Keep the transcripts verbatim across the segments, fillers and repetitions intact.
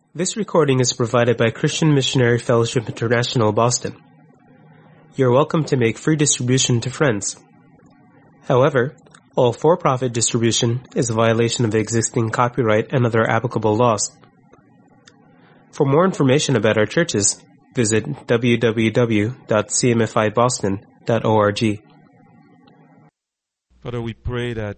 This recording is provided by Christian Missionary Fellowship International, Boston. You're welcome to make free distribution to friends. However, all for-profit distribution is a violation of existing copyright and other applicable laws. For more information about our churches, visit w w w dot c m f i boston dot org. Father, we pray that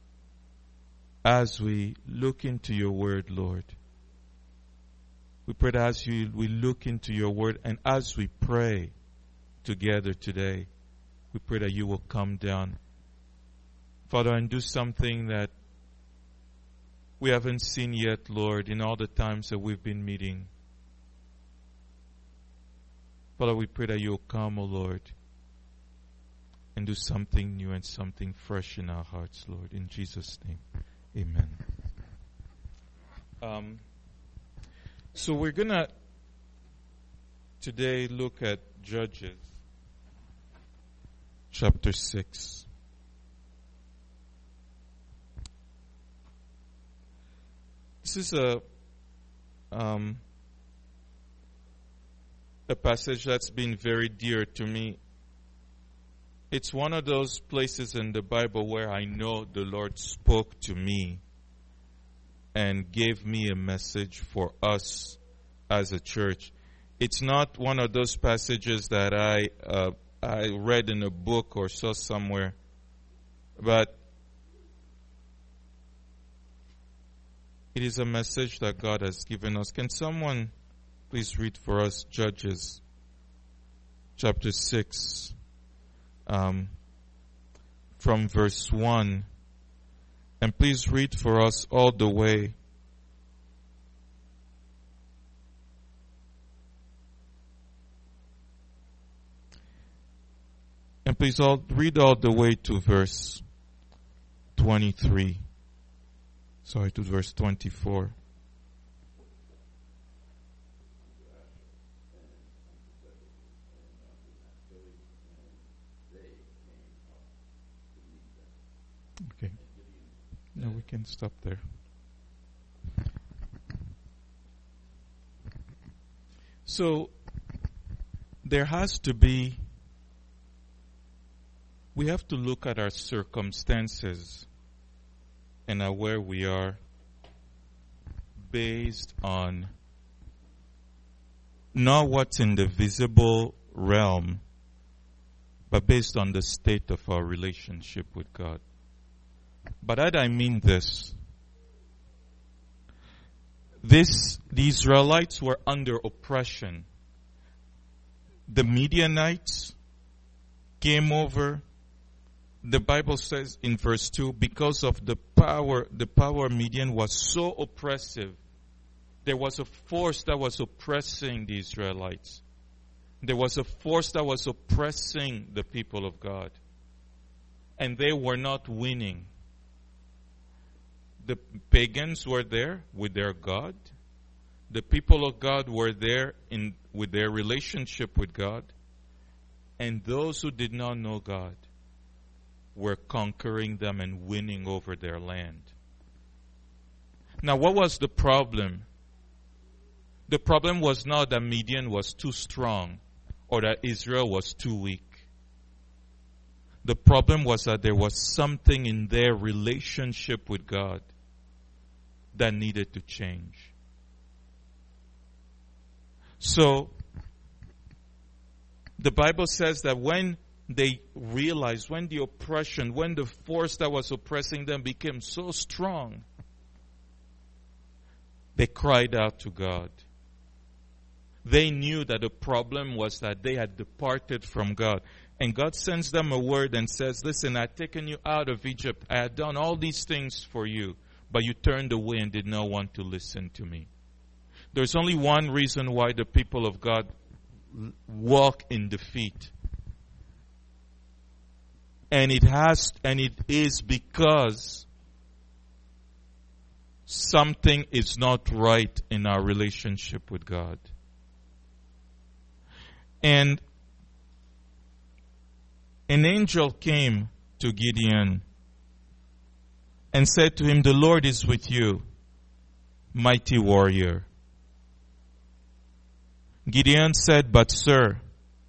as we look into your word, Lord, we pray that as you, we look into your word and as we pray together today, we pray that you will come down, Father, and do something that we haven't seen yet, Lord, in all the times that we've been meeting. Father, we pray that you'll come, O Lord, and do something new and something fresh in our hearts, Lord. In Jesus' name, amen. Um, so we're going to today look at Judges chapter six. This is a um, a passage that's been very dear to me. It's one of those places in the Bible where I know the Lord spoke to me and gave me a message for us as a church. It's not one of those passages that I uh, I read in a book or saw somewhere, but it is a message that God has given us. Can someone please read for us Judges chapter six? Um, from verse one, and please read for us all the way and please all read all the way to verse twenty-three, sorry, to verse twenty-four. Okay. No, we can stop there. So, there has to be, we have to look at our circumstances and at where we are based on not what's in the visible realm, but based on the state of our relationship with God. By that I mean this. This, the Israelites were under oppression. The Midianites came over. The Bible says in verse two, because of the power, the power of Midian was so oppressive. There was a force that was oppressing the Israelites. There was a force that was oppressing the people of God. And they were not winning. The pagans were there with their God. The people of God were there in with their relationship with God. And those who did not know God were conquering them and winning over their land. Now, what was the problem? The problem was not that Midian was too strong or that Israel was too weak. The problem was that there was something in their relationship with God that needed to change. So, the Bible says that when they realized, when the oppression, when the force that was oppressing them became so strong, they cried out to God. They knew that the problem was that they had departed from God. And God sends them a word and says, listen, I had taken you out of Egypt. I had done all these things for you, but you turned away and did not want to listen to me. There's only one reason why the people of God walk in defeat. And it has, and it is because something is not right in our relationship with God. And an angel came to Gideon and said to him, the Lord is with you, mighty warrior. Gideon said, "But sir,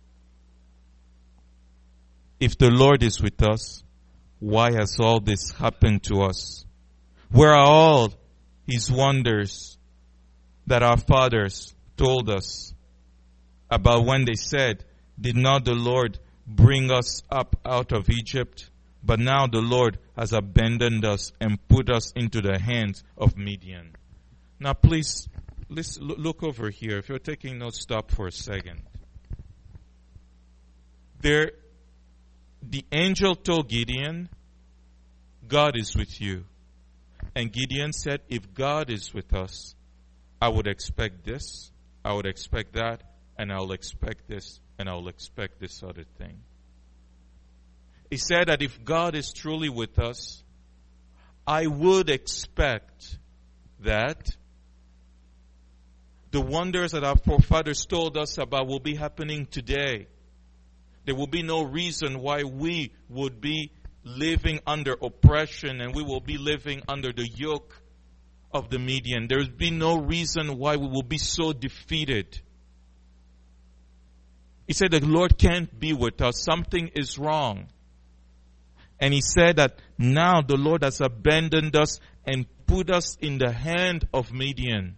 if the Lord is with us, why has all this happened to us? Where are all his wonders that our fathers told us about when they said, 'Did not the Lord bring us up out of Egypt?' But now the Lord has abandoned us and put us into the hands of Midian." Now please, let's look over here. If you're taking notes, stop for a second. There, the angel told Gideon, "God is with you." And Gideon said, "If God is with us, I would expect this, I would expect that, and I'll expect this, and I'll expect this other thing." He said that if God is truly with us, I would expect that the wonders that our forefathers told us about will be happening today. There will be no reason why we would be living under oppression and we will be living under the yoke of the Midian. There will be no reason why we will be so defeated. He said the Lord can't be with us. Something is wrong. And he said that now the Lord has abandoned us and put us in the hand of Midian.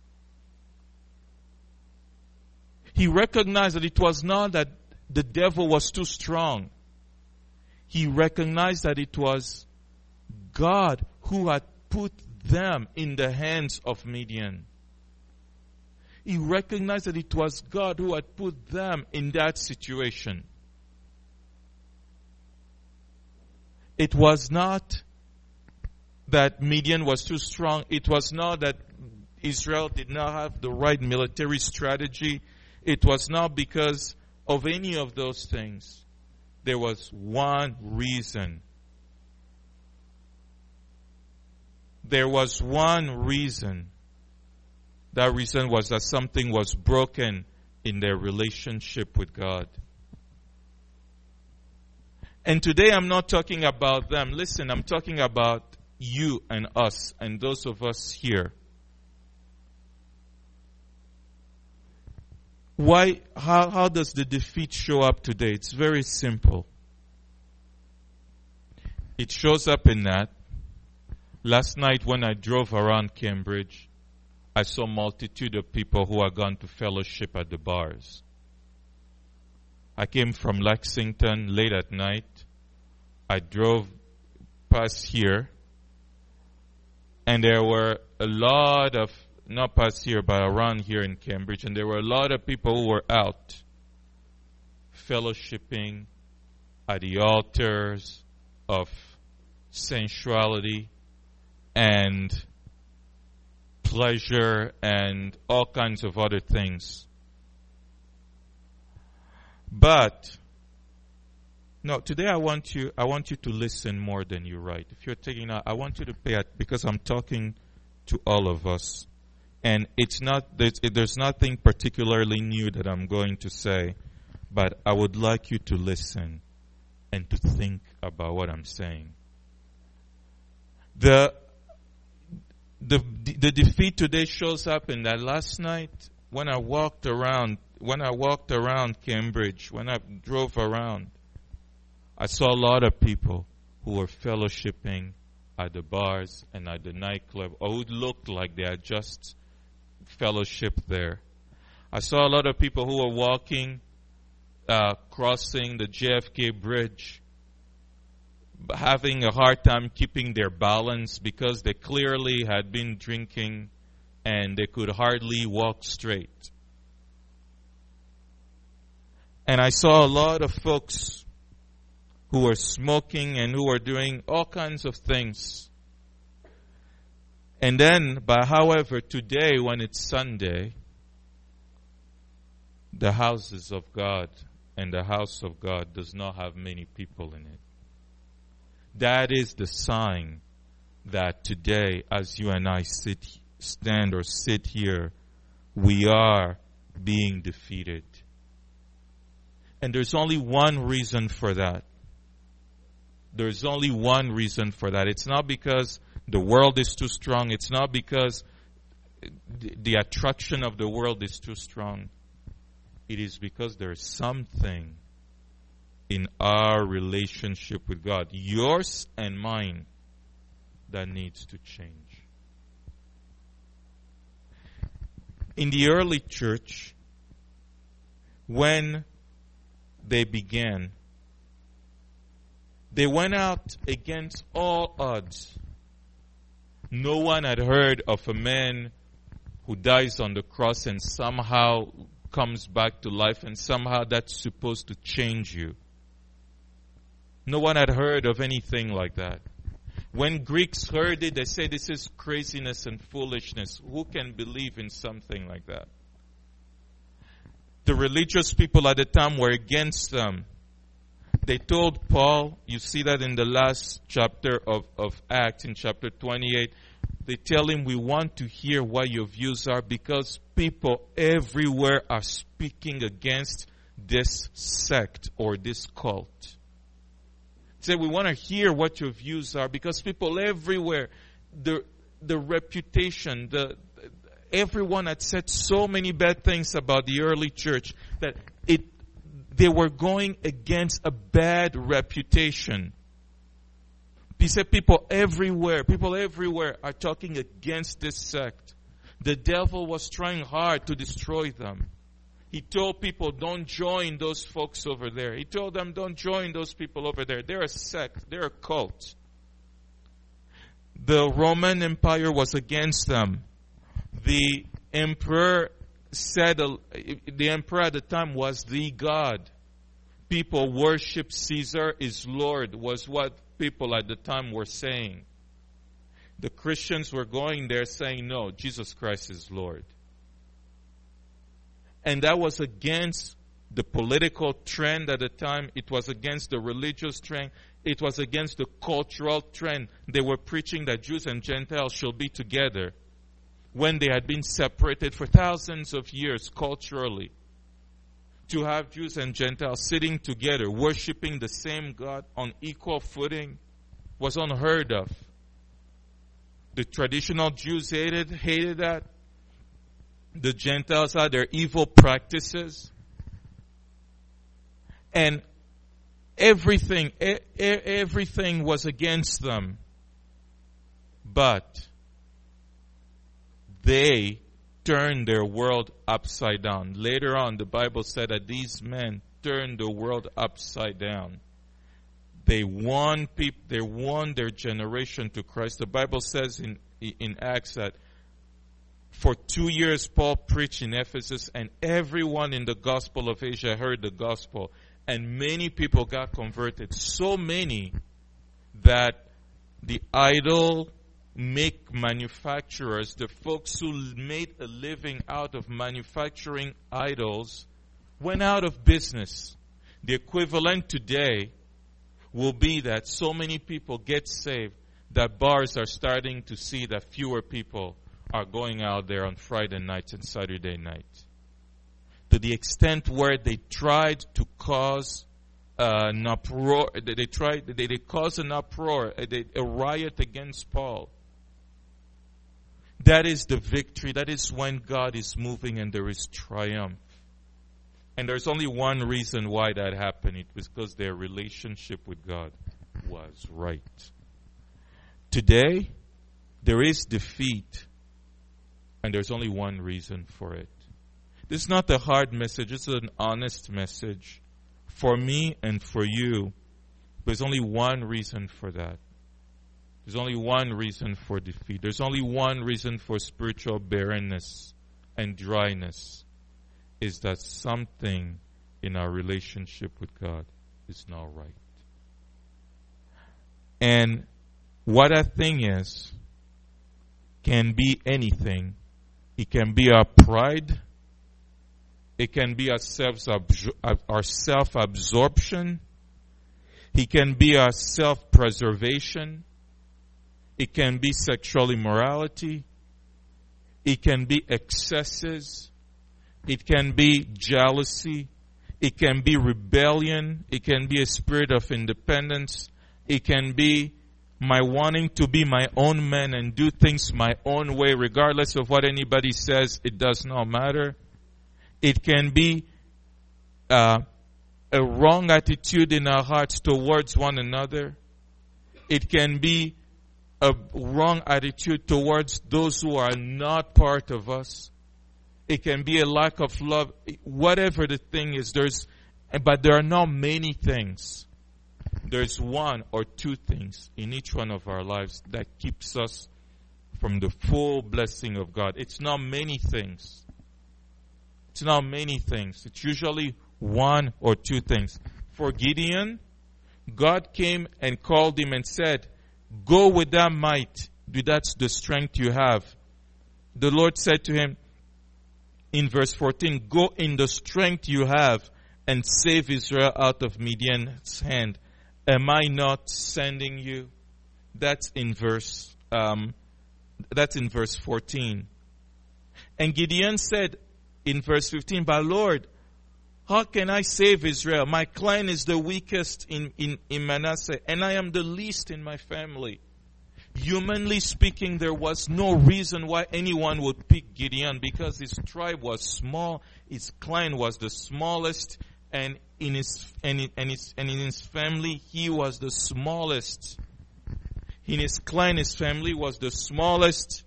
He recognized that it was not that the devil was too strong. He recognized that it was God who had put them in the hands of Midian. He recognized that it was God who had put them in that situation. It was not that Midian was too strong. It was not that Israel did not have the right military strategy. It was not because of any of those things. There was one reason. There was one reason. That reason was that something was broken in their relationship with God. And today I'm not talking about them. Listen, I'm talking about you and us and those of us here. Why, how, how does the defeat show up today? It's very simple. It shows up in that last night when I drove around Cambridge, I saw a multitude of people who are gone to fellowship at the bars. I came from Lexington late at night. I drove past here, and there were a lot of, not past here, but around here in Cambridge, and there were a lot of people who were out fellowshipping at the altars of sensuality and pleasure and all kinds of other things. But no, today I want you I want you to listen more than you write. If you're taking out, I want you to pay it because I'm talking to all of us. And it's not there's, there's nothing particularly new that I'm going to say, but I would like you to listen and to think about what I'm saying. The the the defeat today shows up in that last night when I walked around when I walked around Cambridge, when I drove around, I saw a lot of people who were fellowshipping at the bars and at the nightclub, or who looked like they had just fellowship there. I saw a lot of people who were walking, uh, crossing the J F K bridge, having a hard time keeping their balance because they clearly had been drinking and they could hardly walk straight. And I saw a lot of folks who were smoking and who were doing all kinds of things. And then, but however, today when it's Sunday, the houses of God and the house of God does not have many people in it. That is the sign that today, as you and I sit, stand or sit here, we are being defeated. And there's only one reason for that. There's only one reason for that. It's not because the world is too strong. It's not because the attraction of the world is too strong. It is because there is something in our relationship with God, yours and mine, that needs to change. In the early church, when they began, they went out against all odds. No one had heard of a man who dies on the cross and somehow comes back to life, and somehow that's supposed to change you. No one had heard of anything like that. When Greeks heard it, they said this is craziness and foolishness. Who can believe in something like that? The religious people at the time were against them. They told Paul, you see that in the last chapter of, of Acts, in chapter twenty-eight, they tell him, we want to hear what your views are, because people everywhere are speaking against this sect or this cult. Say, we want to hear what your views are, because people everywhere, the the reputation, the everyone had said so many bad things about the early church that it they were going against a bad reputation. He said people everywhere, people everywhere are talking against this sect. The devil was trying hard to destroy them. He told people, don't join those folks over there. He told them, don't join those people over there. They're a sect. They're a cult. The Roman Empire was against them. The emperor said, the emperor at the time was the God. People worship Caesar is Lord, was what people at the time were saying. The Christians were going there saying, no, Jesus Christ is Lord. And that was against the political trend at the time. It was against the religious trend. It was against the cultural trend. They were preaching that Jews and Gentiles should be together when they had been separated for thousands of years culturally. To have Jews and Gentiles sitting together, worshiping the same God on equal footing, was unheard of. The traditional Jews hated, hated that. The Gentiles had their evil practices. And everything, e- everything was against them. But they turned their world upside down. Later on, the Bible said that these men turned the world upside down. They won people, they won their generation to Christ. The Bible says in, in Acts that for two years, Paul preached in Ephesus, and everyone in the gospel of Asia heard the gospel. And many people got converted. So many that the idol make manufacturers, the folks who made a living out of manufacturing idols, went out of business. The equivalent today will be that so many people get saved that bars are starting to see that fewer people are going out there on Friday nights and Saturday nights. To the extent where they tried to cause uh, an uproar, they tried, they, they caused an uproar, a, a riot against Paul. That is the victory. That is when God is moving and there is triumph. And there's only one reason why that happened. It was because their relationship with God was right. Today, there is defeat. And there's only one reason for it. This is not a hard message. It's an honest message. For me and for you, there's only one reason for that. There's only one reason for defeat. There's only one reason for spiritual barrenness and dryness. Is that something in our relationship with God is not right. And what that thing is can be anything. It can be our pride. It can be our our self-absorption. It can be our self-preservation. It can be sexual immorality. It can be excesses. It can be jealousy. It can be rebellion. It can be a spirit of independence. It can be my wanting to be my own man and do things my own way, regardless of what anybody says. It does not matter. It can be uh, a wrong attitude in our hearts towards one another. It can be a wrong attitude towards those who are not part of us. It can be a lack of love. Whatever the thing is, there's, but there are not many things. There's one or two things in each one of our lives that keeps us from the full blessing of God. It's not many things. It's not many things. It's usually one or two things. For Gideon, God came and called him and said, go with that might. That's the strength you have. The Lord said to him in verse fourteen, go in the strength you have and save Israel out of Midian's hand. Am I not sending you? That's in verse, um, that's in verse fourteen. And Gideon said in verse fifteen, but Lord, how can I save Israel? My clan is the weakest in, in, in Manasseh, and I am the least in my family. Humanly speaking, there was no reason why anyone would pick Gideon, because his tribe was small, his clan was the smallest, and in his and in, and his and in his family he was the smallest. In his clan, his family was the smallest,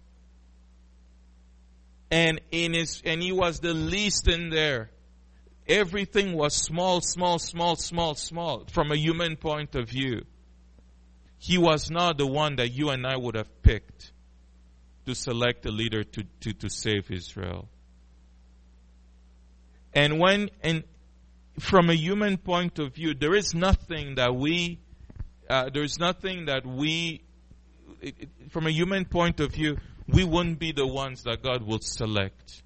and in his and he was the least in there. Everything was small, small, small, small, small from a human point of view. He was not the one that you and I would have picked to select a leader to, to, to save Israel. And when, and from a human point of view, there is nothing that we, uh, there is nothing that we, it, it, from a human point of view, we wouldn't be the ones that God will select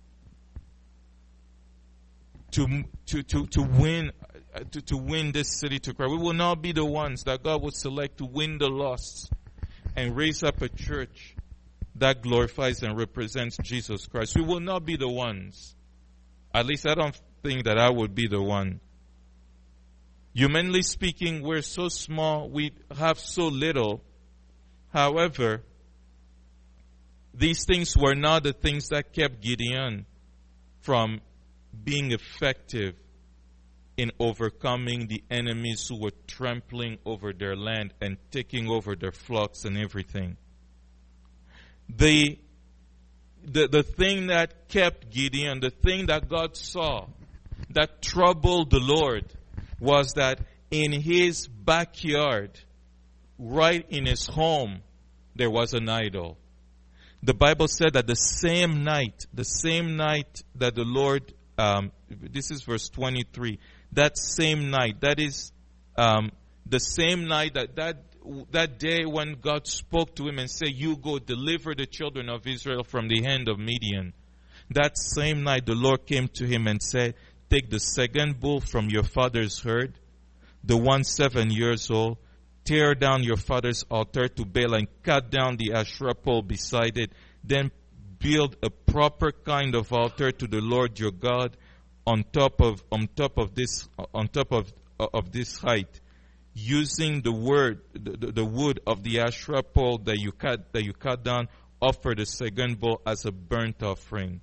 to, to, to, to win To, to win this city to Christ. We will not be the ones that God will select to win the lost and raise up a church that glorifies and represents Jesus Christ. We will not be the ones. At least I don't think that I would be the one. Humanly speaking, we're so small, we have so little. However, these things were not the things that kept Gideon from being effective in overcoming the enemies who were trampling over their land and taking over their flocks and everything. The, the, the thing that kept Gideon, the thing that God saw, that troubled the Lord, was that in his backyard, right in his home, there was an idol. The Bible said that the same night, the same night that the Lord, um, this is verse twenty-three, that same night, that is um, the same night that, that that day when God spoke to him and said, you go deliver the children of Israel from the hand of Midian. That same night the Lord came to him and said, take the second bull from your father's herd, the one seven years old, tear down your father's altar to Baal and cut down the Asherah pole beside it. Then build a proper kind of altar to the Lord your God on top of on top of this on top of of this height, using the word the, the wood of the Asherah pole that you cut that you cut down, offer the second bull as a burnt offering.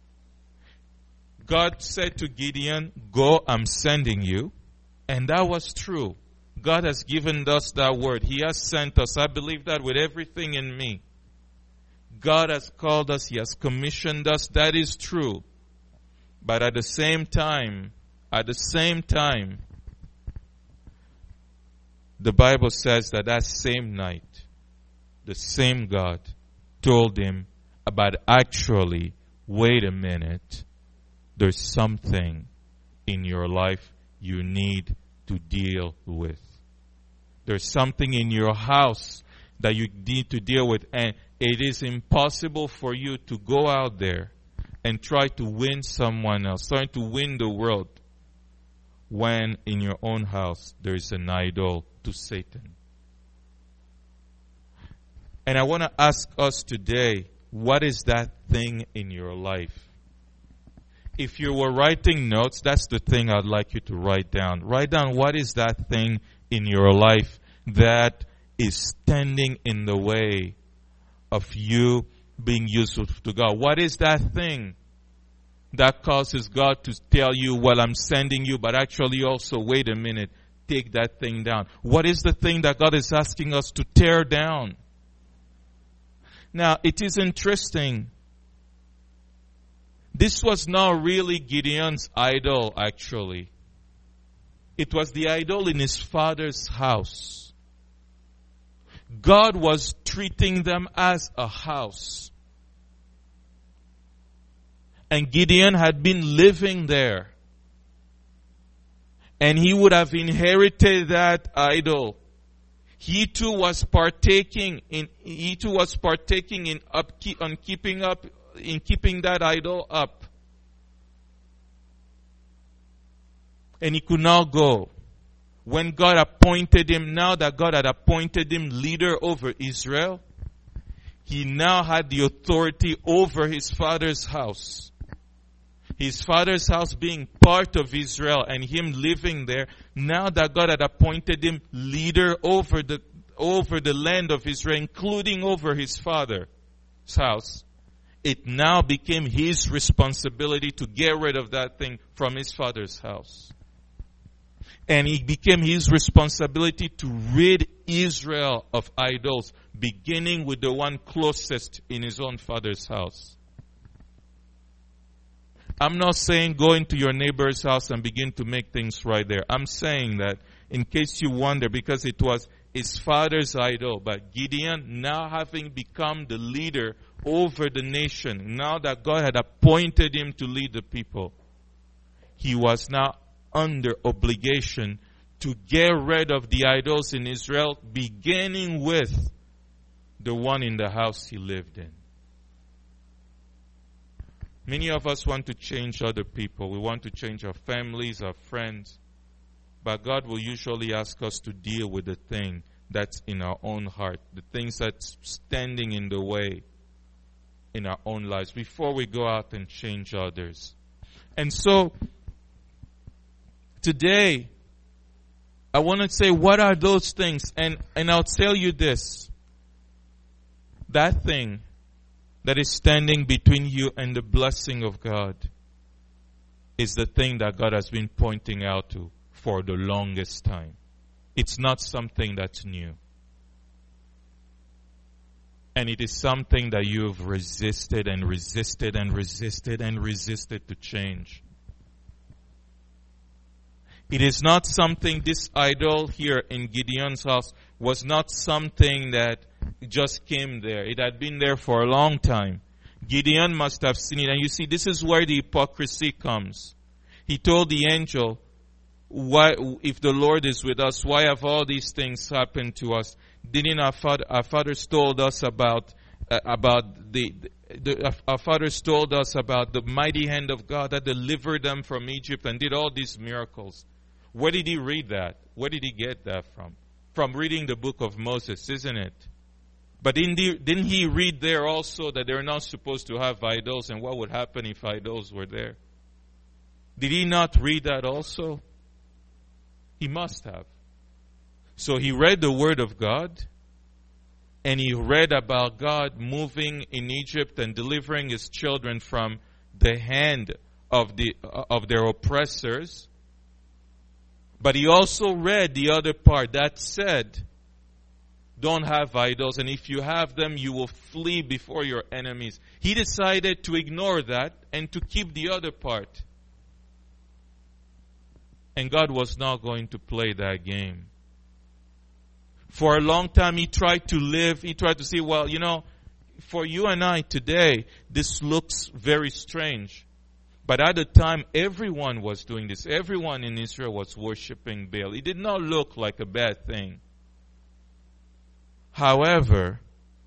God said to Gideon, go, I'm sending you. And that was true. God has given us that word. He has sent us. I believe that with everything in me. God has called us. He has commissioned us. That is true. But at the same time, at the same time, the Bible says that that same night, the same God told him about actually, wait a minute, there's something in your life you need to deal with. There's something in your house that you need to deal with, and it is impossible for you to go out there and try to win someone else, trying to win the world, when in your own house there is an idol to Satan. And I want to ask us today, what is that thing in your life? If you were writing notes, that's the thing I'd like you to write down. Write down, what is that thing in your life that is standing in the way of you being useful to God? What is that thing that causes God to tell you, well, I'm sending you, but actually also, wait a minute, take that thing down. What is the thing that God is asking us to tear down? Now, it is interesting. This was not really Gideon's idol, actually. It was the idol in his father's house. God was treating them as a house. And Gideon had been living there. And he would have inherited that idol. He too was partaking in, he too was partaking in upkeep, on keeping up, in keeping that idol up. And he could not go. When God appointed him, now that God had appointed him leader over Israel, he now had the authority over his father's house. His father's house being part of Israel and him living there, now that God had appointed him leader over the, over the land of Israel, including over his father's house, it now became his responsibility to get rid of that thing from his father's house. And it became his responsibility to rid Israel of idols, beginning with the one closest in his own father's house. I'm not saying go into your neighbor's house and begin to make things right there. I'm saying that in case you wonder, because it was his father's idol, but Gideon, now having become the leader over the nation, now that God had appointed him to lead the people, he was now under obligation to get rid of the idols in Israel, beginning with the one in the house he lived in. Many of us want to change other people. We want to change our families, our friends. But God will usually ask us to deal with the thing that's in our own heart, the things that's standing in the way in our own lives before we go out and change others. And so, today, I want to say, what are those things? And, and I'll tell you this. That thing that is standing between you and the blessing of God is the thing that God has been pointing out to for the longest time. It's not something that's new. And it is something that you have resisted and resisted and resisted and resisted to change. It is not something, this idol here in Gideon's house was not something that just came there. It had been there for a long time. Gideon must have seen it. And you see, this is where the hypocrisy comes. He told the angel, why, if the Lord is with us, why have all these things happened to us? Didn't our father, our fathers told us about, uh, about the, the, our fathers told us about the mighty hand of God that delivered them from Egypt and did all these miracles. Where did he read that? Where did he get that from? From reading the book of Moses, isn't it? But didn't he read there also that they're not supposed to have idols and what would happen if idols were there? Did he not read that also? He must have. So he read the Word of God and he read about God moving in Egypt and delivering his children from the hand of the of their oppressors. But he also read the other part that said, don't have idols, and if you have them, you will flee before your enemies. He decided to ignore that and to keep the other part. And God was not going to play that game. For a long time, he tried to live, he tried to say, well, you know, for you and I today, this looks very strange. But at the time, everyone was doing this. Everyone in Israel was worshiping Baal. It did not look like a bad thing. However,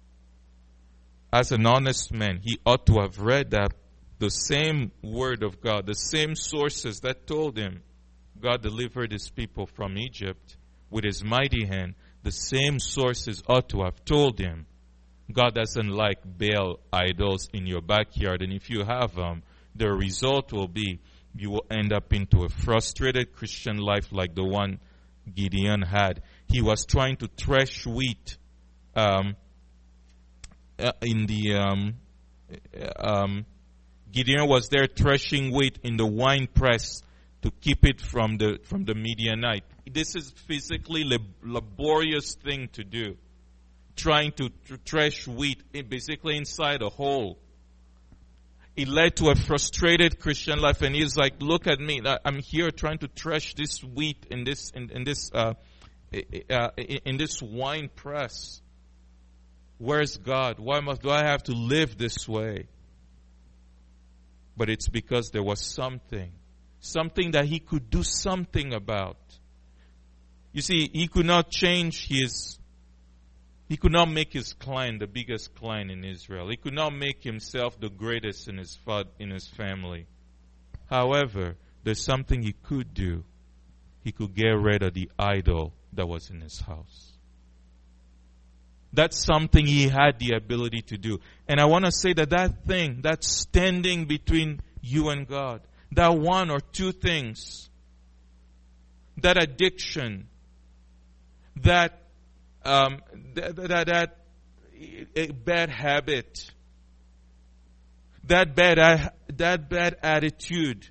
as an honest man, he ought to have read that the same word of God, the same sources that told him God delivered his people from Egypt with his mighty hand, the same sources ought to have told him God doesn't like Baal idols in your backyard, and if you have them, the result will be you will end up into a frustrated Christian life like the one Gideon had. He was trying to thresh wheat um, uh, in the um, um, Gideon was there threshing wheat in the wine press to keep it from the from the Midianite. This is physically lab- laborious thing to do. Trying to th- thresh wheat in, basically inside a hole. It led to a frustrated Christian life, and he's like, "Look at me! I'm here trying to thresh this wheat in this in, in this uh, uh, in this wine press. Where's God? Why must do I have to live this way?" But it's because there was something, something that he could do something about. You see, he could not change his, he could not make his clan the biggest clan in Israel. He could not make himself the greatest in his in his family. However, there's something he could do. He could get rid of the idol that was in his house. That's something he had the ability to do. And I want to say that that thing, that standing between you and God, that one or two things, that addiction, that um, that, that, that a bad habit, that bad that bad attitude,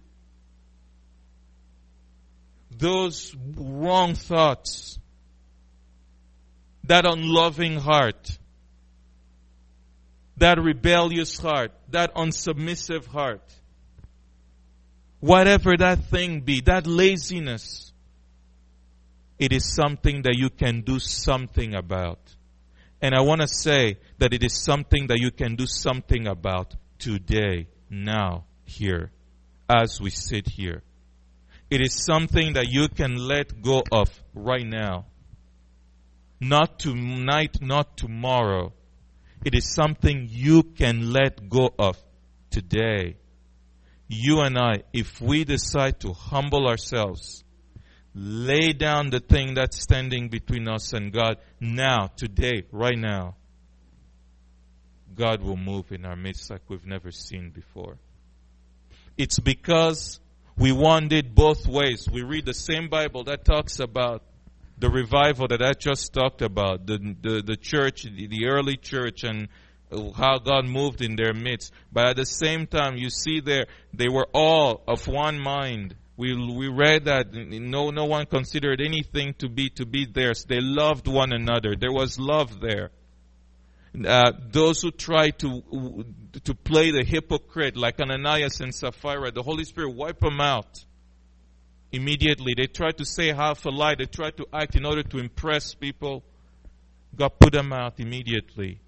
those wrong thoughts, that unloving heart, that rebellious heart, that unsubmissive heart, whatever that thing be, that laziness, it is something that you can do something about. And I want to say that it is something that you can do something about today, now, here, as we sit here. It is something that you can let go of right now. Not tonight, not tomorrow. It is something you can let go of today. You and I, if we decide to humble ourselves, lay down the thing that's standing between us and God now, today, right now, God will move in our midst like we've never seen before. It's because we want it both ways. We read the same Bible that talks about the revival that I just talked about, the the, the church, the, the early church, and how God moved in their midst. But at the same time, you see there, they were all of one mind. We we read that no no one considered anything to be to be theirs. They loved one another. There was love there. Uh, those who try to to play the hypocrite, like Ananias and Sapphira, the Holy Spirit wiped them out. Immediately, they tried to say half a lie. They tried to act in order to impress people. God put them out immediately.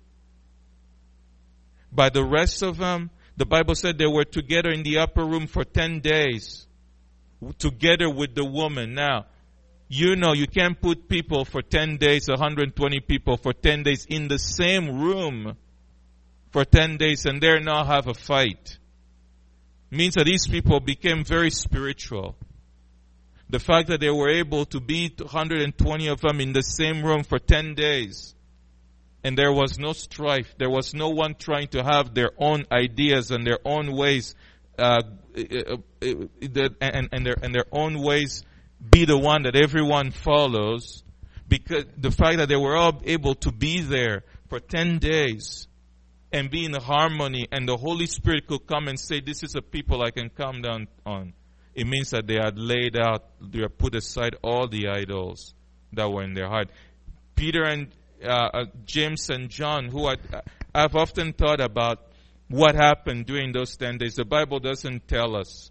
By the rest of them, the Bible said they were together in the upper room for ten days. Together with the woman. Now, you know you can't put people for ten days, one hundred twenty people for ten days in the same room for ten days and there now have a fight. Means that these people became very spiritual. The fact that they were able to be one hundred twenty of them in the same room for ten days. And there was no strife. There was no one trying to have their own ideas and their own ways, uh, and, and, their, and their own ways be the one that everyone follows. Because the fact that they were all able to be there for ten days and be in harmony, and the Holy Spirit could come and say, this is a people I can come down on. It means that they had laid out, they had put aside all the idols that were in their heart. Peter and uh, uh, James and John, who had, uh, I've often thought about what happened during those ten days. The Bible doesn't tell us.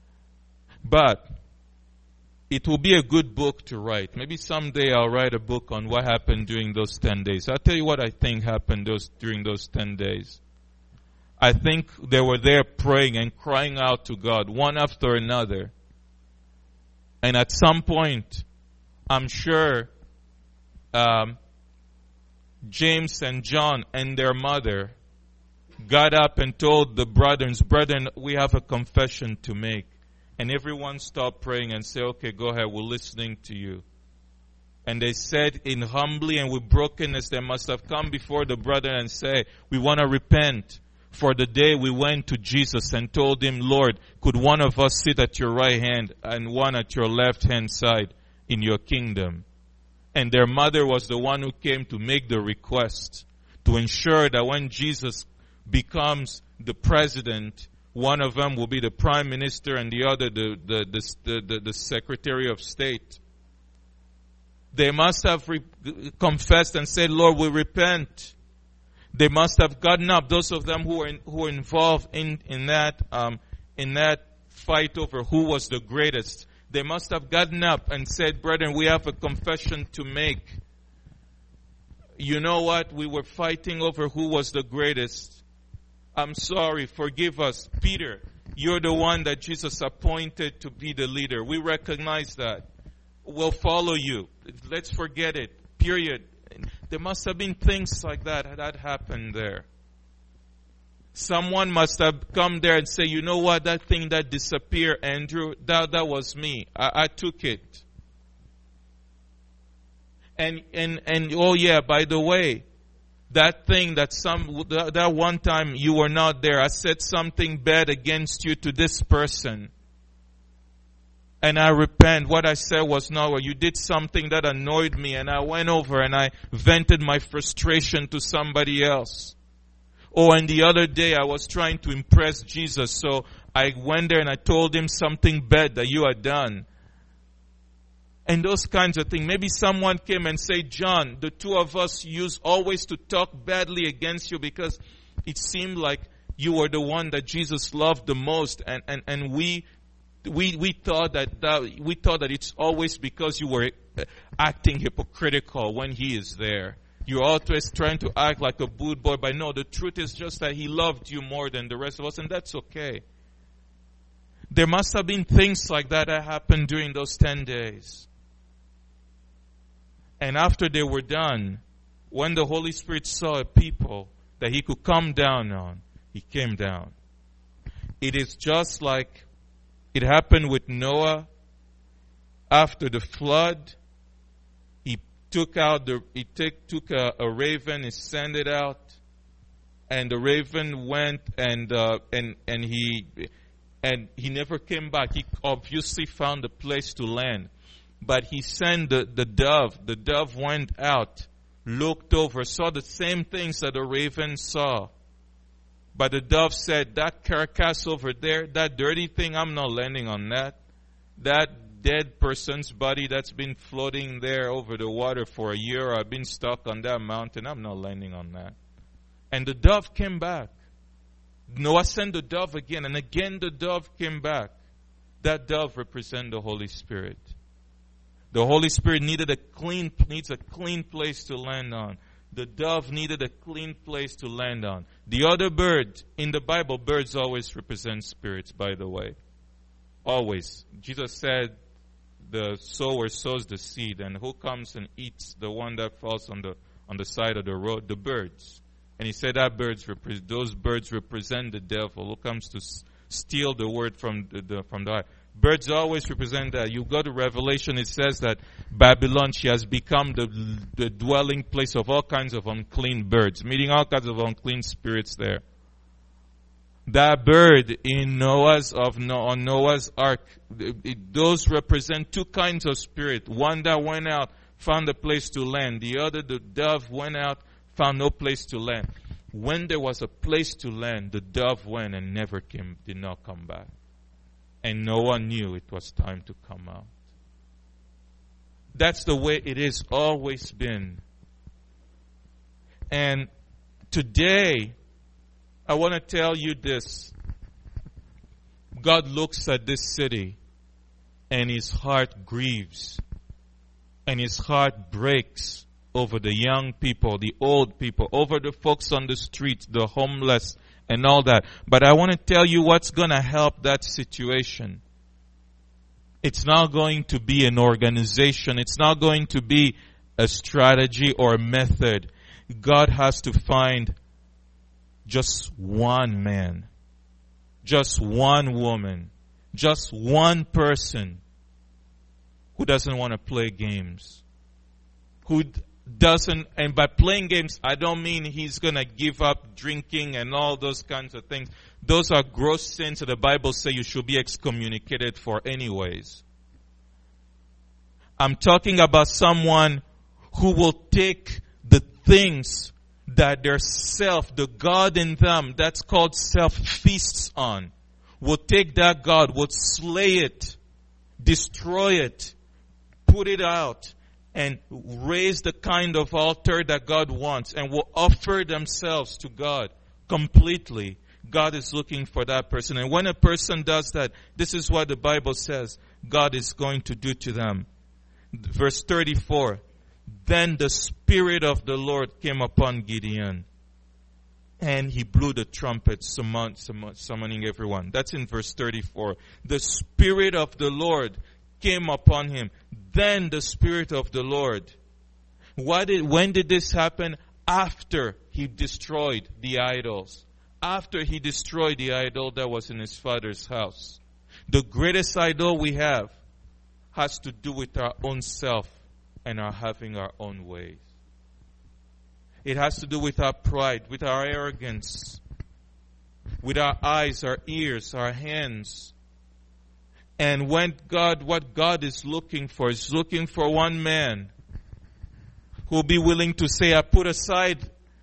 But it will be a good book to write. Maybe someday I'll write a book on what happened during those ten days. I'll tell you what I think happened those during those ten days. I think they were there praying and crying out to God, one after another. And at some point, I'm sure um, James and John and their mother got up and told the brothers, brethren, we have a confession to make. And everyone stopped praying and said, okay, go ahead, we're listening to you. And they said in humbly and with brokenness, they must have come before the brother and say, we want to repent. For the day we went to Jesus and told him, Lord, could one of us sit at your right hand and one at your left hand side in your kingdom? And their mother was the one who came to make the request, to ensure that when Jesus becomes the president One of them will be the prime minister and the other the, the, the, the, the secretary of state. They must have re- confessed and said, Lord, we repent. They must have gotten up. Those of them who were, in, who were involved in, in that, um, in that fight over who was the greatest. They must have gotten up and said, brethren, we have a confession to make. You know what? We were fighting over who was the greatest. I'm sorry. Forgive us. Peter, you're the one that Jesus appointed to be the leader. We recognize that. We'll follow you. Let's forget it. Period. There must have been things like that that happened there. Someone must have come there and say, you know what? That thing that disappeared, Andrew, that, that was me. I, I took it. And, and, and, oh yeah, by the way, that thing that some, that one time you were not there, I said something bad against you to this person. And I repent. What I said was not what you did something that annoyed me, and I went over and I vented my frustration to somebody else. Oh, and the other day I was trying to impress Jesus, so I went there and I told him something bad that you had done. And those kinds of things. Maybe someone came and said, John, the two of us used always to talk badly against you because it seemed like you were the one that Jesus loved the most. And, and, and we, we, we thought that, that, we thought that it's always because you were acting hypocritical when he is there. You're always trying to act like a good boy. But no, the truth is just that he loved you more than the rest of us. And that's okay. There must have been things like that that happened during those ten days. And after they were done, when the Holy Spirit saw a people that he could come down on, he came down. It is just like it happened with Noah after the flood. He took out the, he take, took a, a raven, he sent it out, and the raven went and uh, and and he and he never came back. He obviously found a place to land. But he sent the, the dove. The dove went out, looked over, saw the same things that the raven saw. But the dove said, that carcass over there, that dirty thing, I'm not landing on that. That dead person's body that's been floating there over the water for a year, or I've been stuck on that mountain, I'm not landing on that. And the dove came back. Noah sent the dove again, and again the dove came back. That dove represents the Holy Spirit. The Holy Spirit needed a clean, needs a clean place to land on. The dove needed a clean place to land on. The other bird, in the Bible, birds always represent spirits, by the way. Always. Jesus said, the sower sows the seed, and who comes and eats the one that falls on the, on the side of the road? The birds. And he said that birds, those birds represent the devil who comes to steal the word from the, the from the eye. Birds always represent that. You go to Revelation, it says that Babylon, she has become the, the dwelling place of all kinds of unclean birds, meeting all kinds of unclean spirits there. That bird in Noah's of on Noah's ark, it, it, those represent two kinds of spirit. One that went out, found a place to land. The other, the dove, went out, found no place to land. When there was a place to land, the dove went and never came, did not come back. And no one knew it was time to come out. That's the way it has always been. And today, I want to tell you this. God looks at this city and his heart grieves. And his heart breaks over the young people, the old people, over the folks on the streets, the homeless, and all that. But I want to tell you what's going to help that situation. It's not going to be an organization. It's not going to be a strategy or a method. God has to find just one man, just one woman, just one person who doesn't want to play games, who doesn't, and by playing games, I don't mean he's going to give up drinking and all those kinds of things. Those are gross sins that the Bible says you should be excommunicated for anyways. I'm talking about someone who will take the things that their self, the God in them, that's called self, feasts on. will take that God, will slay it, destroy it, put it out, and raise the kind of altar that God wants, and will offer themselves to God completely. God is looking for that person. And when a person does that, this is what the Bible says God is going to do to them. Verse thirty-four, then the Spirit of the Lord came upon Gideon, and he blew the trumpet, summon, summon, summoning everyone. That's in verse thirty-four. The Spirit of the Lord came upon him. Then the Spirit of the Lord. Why did, when did this happen? After he destroyed the idols. After he destroyed the idol that was in his father's house. The greatest idol we have has to do with our own self and our having our own ways. It has to do with our pride, with our arrogance, with our eyes, our ears, our hands. And when God, what God is looking for, is looking for one man who will be willing to say, I put aside,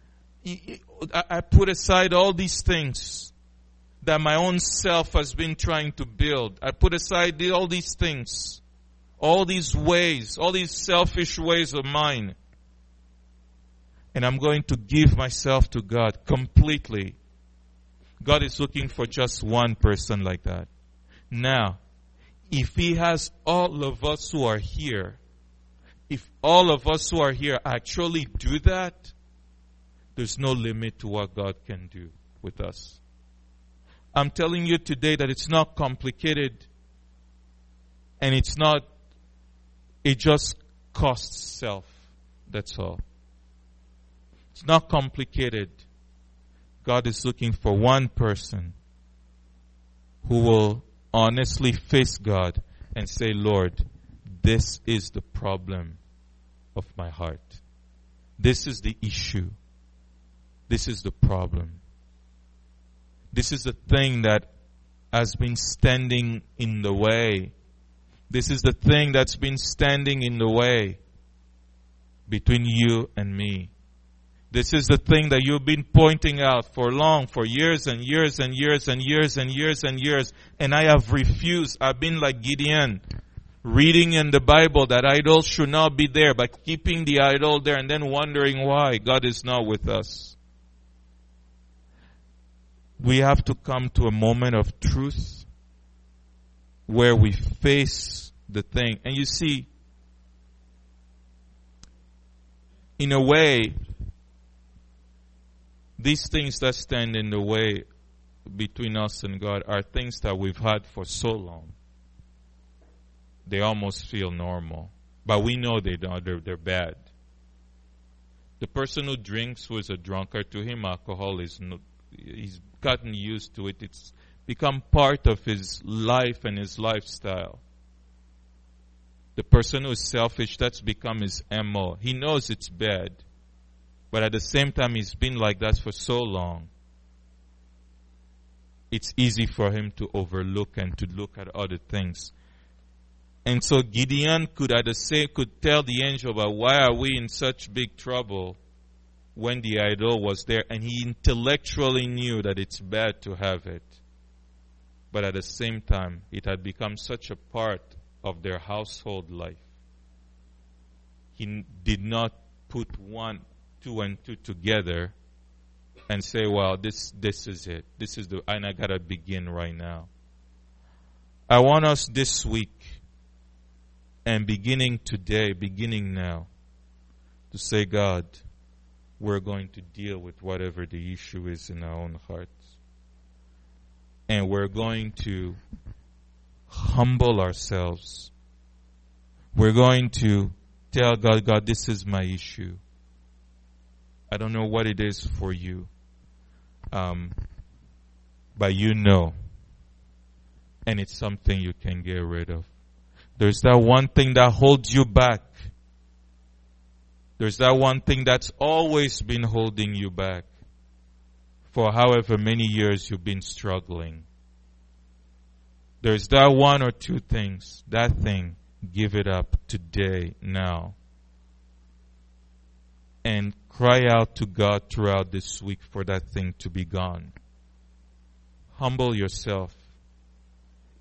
I put aside all these things that my own self has been trying to build. I put aside all these things, all these ways, all these selfish ways of mine. And I'm going to give myself to God completely. God is looking for just one person like that. Now, if He has all of us who are here, if all of us who are here actually do that, there's no limit to what God can do with us. I'm telling you today that it's not complicated, and it's not, it just costs self. That's all. It's not complicated. God is looking for one person who will honestly face God and say, Lord, this is the problem of my heart. This is the issue. This is the problem. This is the thing that has been standing in the way. This is the thing that's been standing in the way between you and me. This is the thing that you've been pointing out for long, for years and years and years and years and years and years. And I have refused. I've been like Gideon, reading in the Bible that idols should not be there, but keeping the idol there and then wondering why God is not with us. We have to come to a moment of truth where we face the thing. And you see, in a way, these things that stand in the way between us and God are things that we've had for so long. They almost feel normal. But we know they don't, they're, they're bad. The person who drinks, who is a drunkard, to him alcohol is not, he's gotten used to it. It's become part of his life and his lifestyle. The person who is selfish, that's become his M O. He knows it's bad. But at the same time, he's been like that for so long. It's easy for him to overlook and to look at other things. And so Gideon could at the same could tell the angel, but why are we in such big trouble when the idol was there? And he intellectually knew that it's bad to have it. But at the same time, it had become such a part of their household life. He did not put one, two and two together and say, well, this this is it. This is the, and I gotta begin right now. I want us this week, and beginning today, beginning now, to say, God, we're going to deal with whatever the issue is in our own hearts. And we're going to humble ourselves. We're going to tell God, God, this is my issue. I don't know what it is for you. Um, but you know. And it's something you can get rid of. There's that one thing that holds you back. There's that one thing that's always been holding you back. For however many years you've been struggling. There's that one or two things. That thing, give it up today, now. And cry out to God throughout this week for that thing to be gone. Humble yourself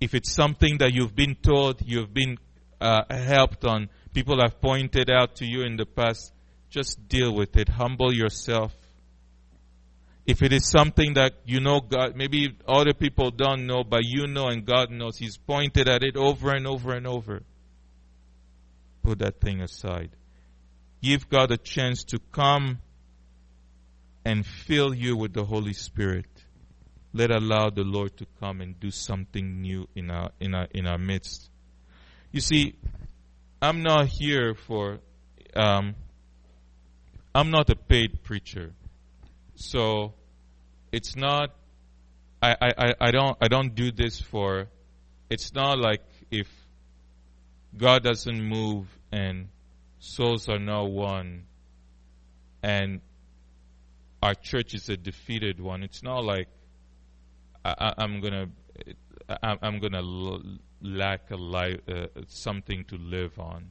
If it's something that you've been told, you've been uh, helped on, people have pointed out to you in the past, just deal with it. Humble yourself. If it is something that you know God, maybe other people don't know, but you know and God knows, He's pointed at it over and over and over. Put that thing aside. Give God a chance to come and fill you with the Holy Spirit. Let allow the Lord to come and do something new in our in our in our midst. You see, I'm not here for um, I'm not a paid preacher. So it's not I, I, I don't I don't do this for it's not like if God doesn't move and souls are now won and our church is a defeated one. It's not like I, I'm gonna I, I'm gonna l- lack a life, uh, something to live on.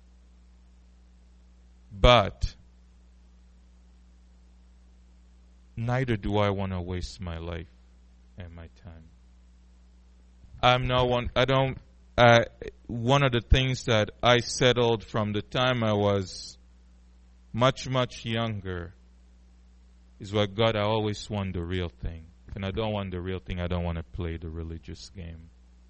But neither do I want to waste my life and my time. I'm not one. I don't. Uh, one of the things that I settled from the time I was much much younger is what God. I always want the real thing, and I don't want the real thing. I don't want to play the religious game.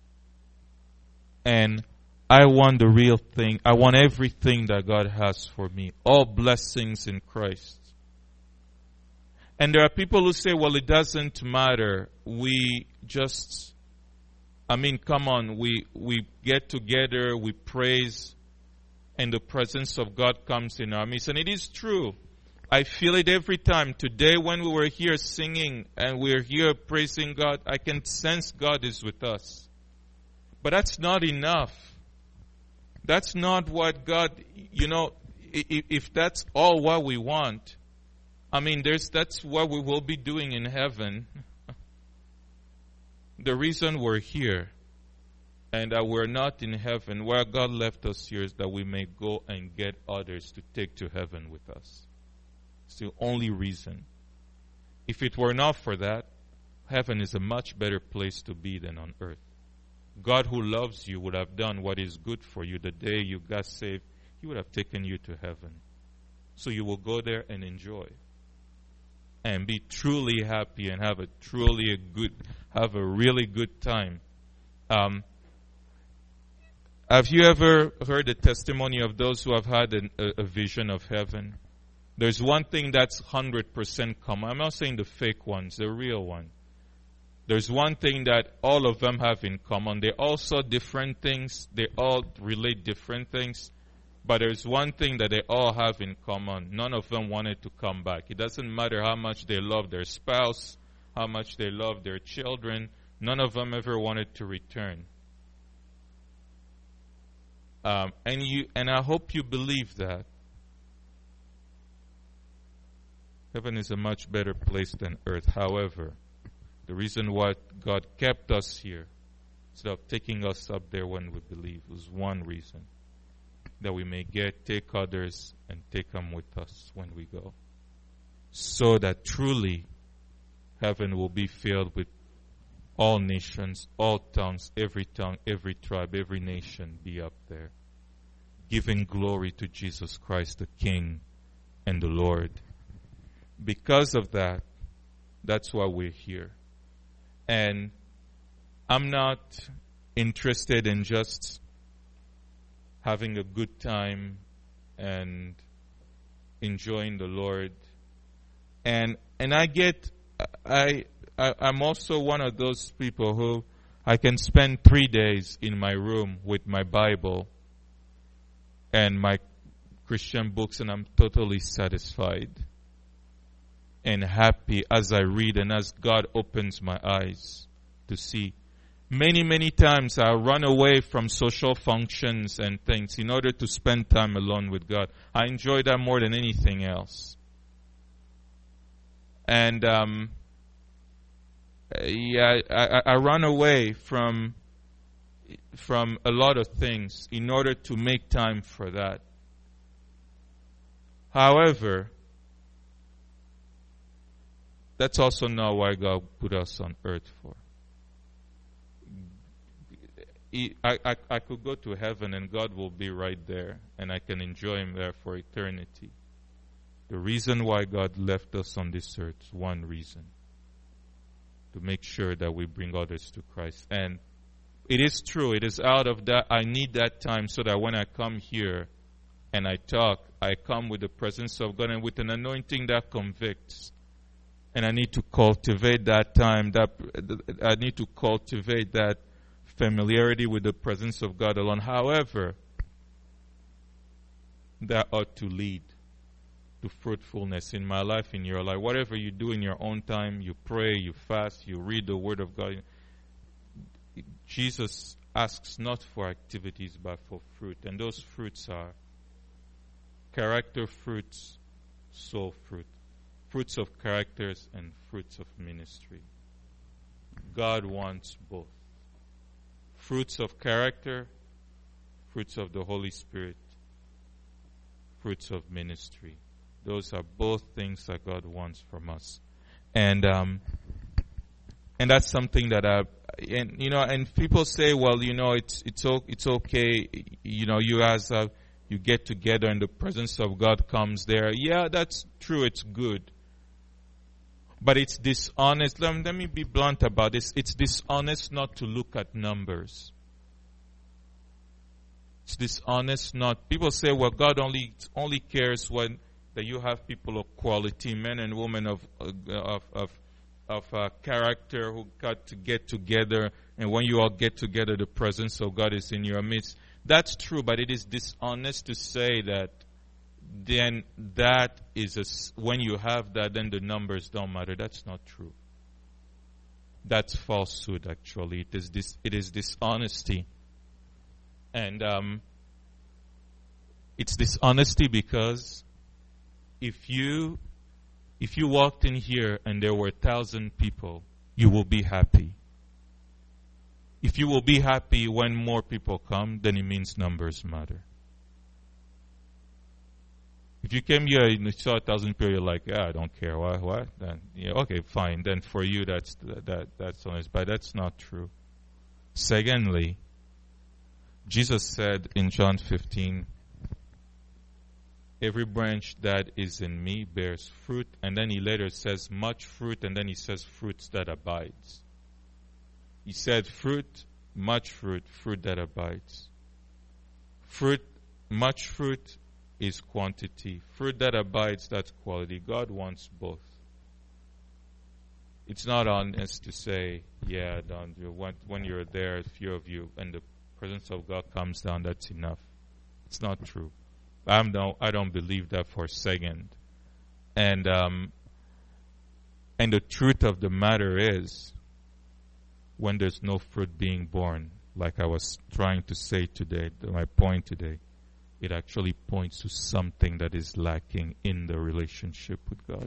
And I want the real thing. I want everything that God has for me. All blessings in Christ. And there are people who say, well, it doesn't matter. We just, I mean, come on. We, we get together, we praise, and the presence of God comes in our midst. And it is true. I feel it every time. Today when we were here singing and we're here praising God, I can sense God is with us. But that's not enough. That's not what God, you know, if, if that's all what we want, I mean, there's that's what we will be doing in heaven. The reason we're here and that we're not in heaven, where God left us here, is that we may go and get others to take to heaven with us. It's the only reason. If it were not for that, heaven is a much better place to be than on earth. God who loves you would have done what is good for you the day you got saved. He would have taken you to heaven. So you will go there and enjoy. And be truly happy and have a truly a good, have a really good time. Um, have you ever heard the testimony of those who have had an, a, a vision of heaven? There's one thing that's one hundred percent common. I'm not saying the fake ones, the real one. There's one thing that all of them have in common. They all saw different things. They all relate different things. But there's one thing that they all have in common. None of them wanted to come back. It doesn't matter how much they love their spouse, how much they love their children. None of them ever wanted to return. Um, and you, and I hope you believe that. Heaven is a much better place than earth. However, the reason why God kept us here, instead of taking us up there when we believe, was one reason. That we may get, take others and take them with us when we go. So that truly heaven will be filled with all nations, all tongues, every tongue, every tribe, every nation be up there. Giving glory to Jesus Christ, the King and the Lord. Because of that, that's why we're here. And I'm not interested in just having a good time and enjoying the Lord. And and I get, I, I I'm also one of those people who I can spend three days in my room with my Bible and my Christian books, and I'm totally satisfied and happy as I read and as God opens my eyes to see. Many, many times I run away from social functions and things in order to spend time alone with God. I enjoy that more than anything else. And um, yeah, I, I run away from from a lot of things in order to make time for that. However, that's also not why God put us on earth for. he, I, I, I could go to heaven and God will be right there and I can enjoy Him there for eternity. The reason why God left us on this earth is one reason. To make sure that we bring others to Christ. And it is true, it is out of that, I need that time so that when I come here and I talk, I come with the presence of God and with an anointing that convicts. And I need to cultivate that time, that I need to cultivate that familiarity with the presence of God alone. However, that ought to lead to fruitfulness in my life, in your life. Whatever you do in your own time, you pray, you fast, you read the Word of God. Jesus asks not for activities but for fruit. And those fruits are character fruits, soul fruit. Fruits of characters and fruits of ministry. God wants both. Fruits of character, fruits of the Holy Spirit, fruits of ministry. Those are both things that God wants from us. And um, and that's something that I, and you know, and people say, well, you know, it's it's it's okay, you know, you as uh, you get together and the presence of God comes there. Yeah, that's true. It's good. But it's dishonest. Let me, let me be blunt about this. It's dishonest not to look at numbers. It's dishonest not. People say, well, God only only cares when that you have people of quality, men and women of of of of uh, character who got to get together, and when you all get together, the presence of God is in your midst. That's true, but it is dishonest to say that. Then that is a, when you have that, then the numbers don't matter. That's not true. That's falsehood. Actually, it is this. It is dishonesty, and um, it's dishonesty because if you if you walked in here and there were a thousand people, you will be happy. If you will be happy when more people come, then it means numbers matter. If you came here and you saw a thousand people, you're like, yeah, I don't care. What? What? Then, yeah, okay, fine. Then for you, that's that that's honest. But that's not true. Secondly, Jesus said in John fifteen, every branch that is in me bears fruit. And then he later says much fruit. And then he says fruits that abides. He said fruit, much fruit, fruit that abides. Fruit, much fruit, is quantity. Fruit that abides, that's quality. God wants both. It's not honest to say, yeah, don't you when, when you're there, a few of you, and the presence of God comes down, that's enough. It's not true. I'm no, I don't believe that for a second. And um, and the truth of the matter is, when there's no fruit being born, like I was trying to say today, my point today, it actually points to something that is lacking in the relationship with God.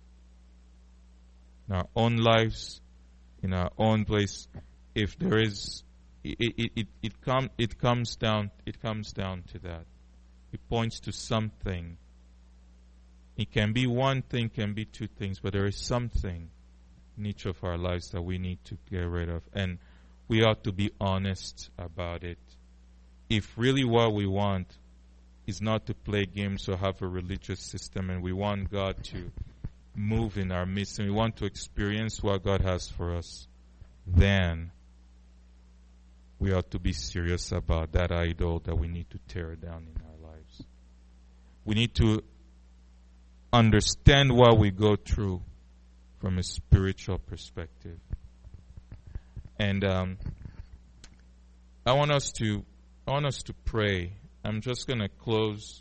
In our own lives, in our own place, if there is, it it it, it, com, it comes down it comes down to that. It points to something. It can be one thing, can be two things, but there is something in each of our lives that we need to get rid of, and we ought to be honest about it. If really what we want is not to play games or have a religious system, and we want God to move in our midst, and we want to experience what God has for us, then we ought to be serious about that idol that we need to tear down in our lives. We need to understand what we go through from a spiritual perspective. And um, I want us to I want us to pray. I'm just going to close,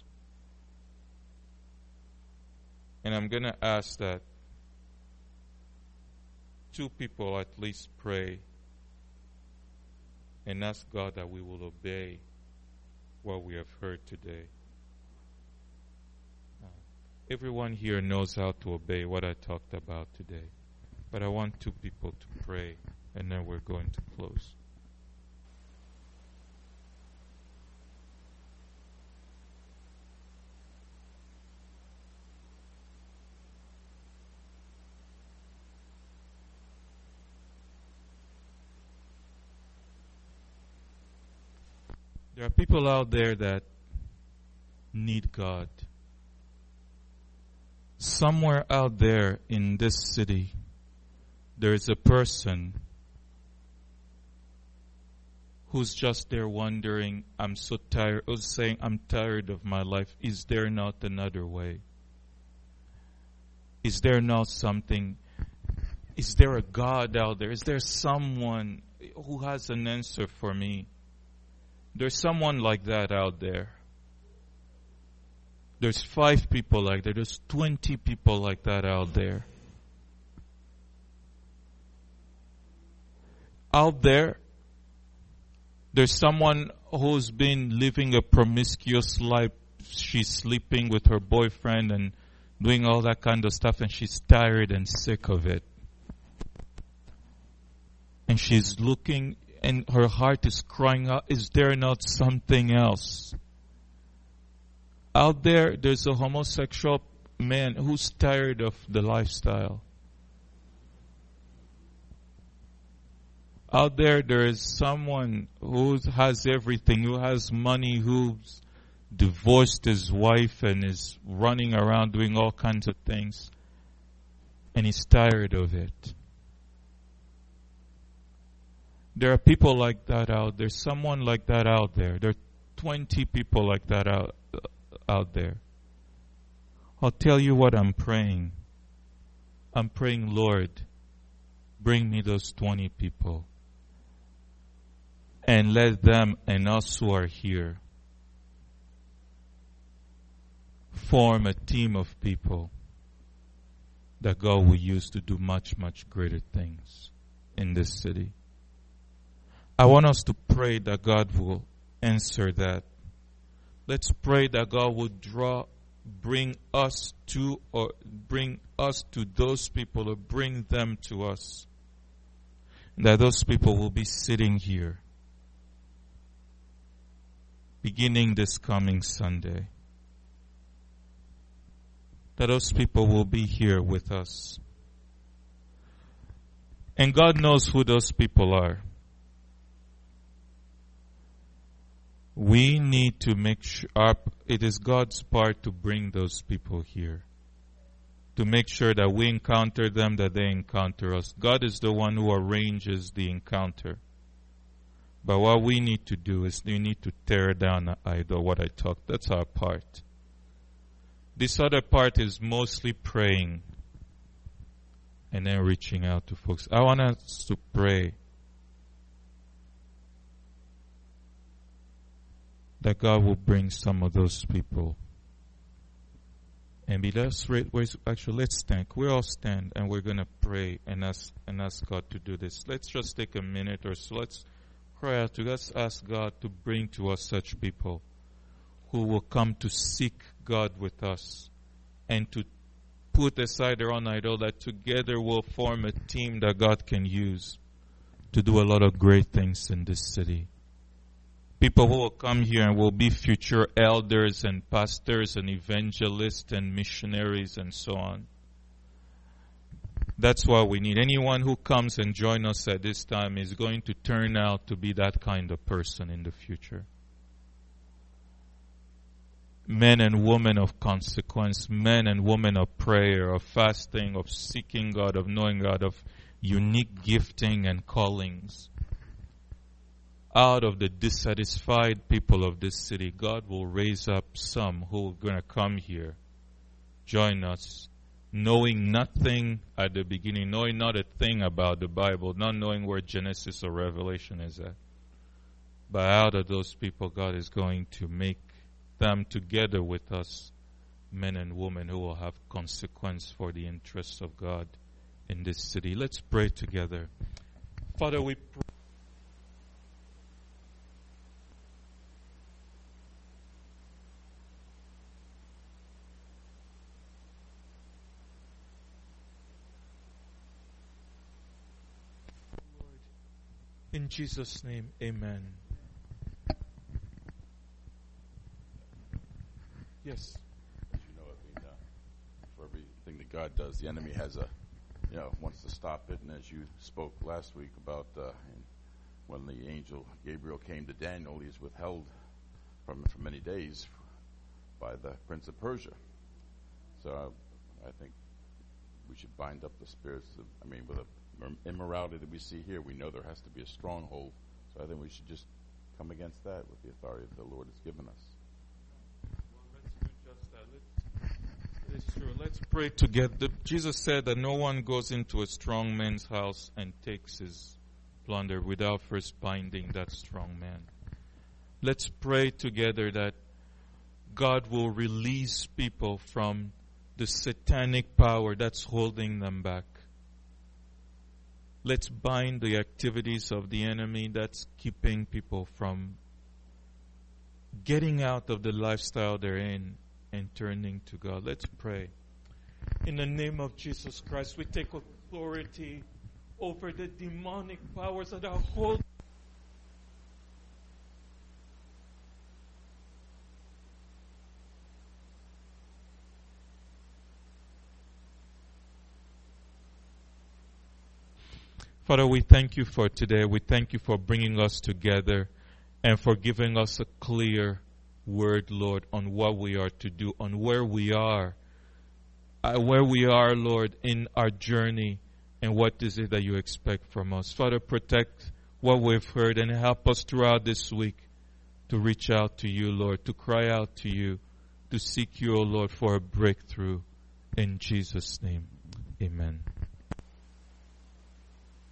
and I'm going to ask that two people at least pray and ask God that we will obey what we have heard today. Uh, everyone here knows how to obey what I talked about today, but I want two people to pray, and then we're going to close. There are people out there that need God. Somewhere out there in this city, there is a person who's just there wondering, I'm so tired, who's saying, I'm tired of my life. Is there not another way? Is there not something? Is there a God out there? Is there someone who has an answer for me? There's someone like that out there. There's five people like that. There's twenty people like that out there. Out there, there's someone who's been living a promiscuous life. She's sleeping with her boyfriend and doing all that kind of stuff, and she's tired and sick of it. And she's looking, and her heart is crying out, is there not something else? Out there, there's a homosexual man who's tired of the lifestyle. Out there, there is someone who has everything, who has money, who's divorced his wife and is running around doing all kinds of things. And he's tired of it. There are people like that out there. Someone like that out there. There are twenty people like that out, uh, out there. I'll tell you what I'm praying. I'm praying, Lord, bring me those twenty people. And let them and us who are here form a team of people that God will use to do much, much greater things in this city. I want us to pray that God will answer that. Let's pray that God will draw, bring us to, or bring us to those people, or bring them to us. And that those people will be sitting here beginning this coming Sunday. That those people will be here with us. And God knows who those people are. We need to make sure, our, it is God's part to bring those people here. To make sure that we encounter them, that they encounter us. God is the one who arranges the encounter. But what we need to do is we need to tear down the idol, what I talked. That's our part. This other part is mostly praying and then reaching out to folks. I want us to pray that God will bring some of those people. And be let's actually let's stand. We all stand and we're gonna pray and ask and ask God to do this. Let's just take a minute or so. Let's cry out to let's ask God to bring to us such people who will come to seek God with us and to put aside their own idol, that together will form a team that God can use to do a lot of great things in this city. People who will come here and will be future elders and pastors and evangelists and missionaries and so on. That's what we need. Anyone who comes and joins us at this time is going to turn out to be that kind of person in the future. Men and women of consequence, men and women of prayer, of fasting, of seeking God, of knowing God, of unique gifting and callings. Out of the dissatisfied people of this city, God will raise up some who are going to come here, join us, knowing nothing at the beginning, knowing not a thing about the Bible, not knowing where Genesis or Revelation is at. But out of those people, God is going to make them together with us, men and women who will have consequence for the interests of God in this city. Let's pray together. Father, we pray. In Jesus' name, amen. Yes. As you know, I mean, uh, for everything that God does, the enemy has a, you know, wants to stop it. And as you spoke last week about uh, when the angel Gabriel came to Daniel, he's withheld from for many days by the Prince of Persia. So uh, I think we should bind up the spirits of, I mean, with the immorality that we see here, we know there has to be a stronghold. So I think we should just come against that with the authority that the Lord has given us. Well, let's do just that. Let's, it's true. Let's pray together. Jesus said that no one goes into a strong man's house and takes his plunder without first binding that strong man. Let's pray together that God will release people from the satanic power that's holding them back. Let's bind the activities of the enemy that's keeping people from getting out of the lifestyle they're in and turning to God. Let's pray. In the name of Jesus Christ, we take authority over the demonic powers that are holding. Father, we thank you for today. We thank you for bringing us together and for giving us a clear word, Lord, on what we are to do, on where we are, uh, where we are, Lord, in our journey, and what is it that you expect from us. Father, protect what we've heard and help us throughout this week to reach out to you, Lord, to cry out to you, to seek you, O Lord, for a breakthrough. In Jesus' name, amen.